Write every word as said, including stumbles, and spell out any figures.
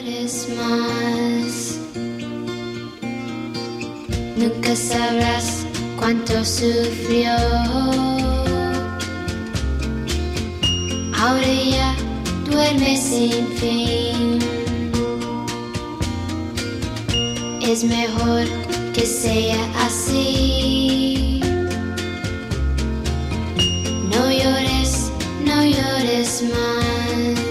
llores más. Nunca sabrás cuánto sufrió. Ahora ya duerme sin fin. Es mejor que sea así. No llores, no llores más.